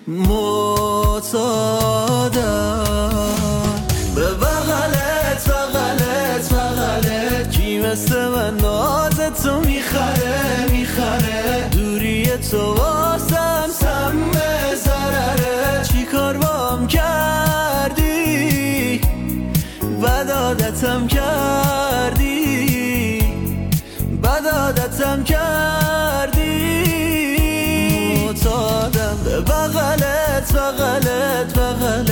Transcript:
معتادم به بغلت بغلت بغلت. کی مثل من نازتو میخره دوری تو واسم سم ضرره. چی کار بام کردی بد عادتم کردی بد عادتم کردی. معتادم به بغلت بغلت بغلت.